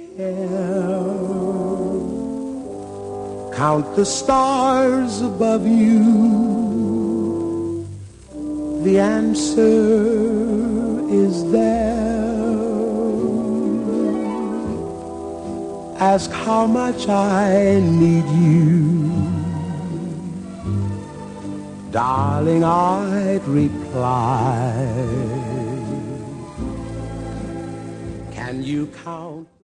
care. Count the stars above you. The answer is there. Ask how much I need you. Darling, I'd reply. Can you count?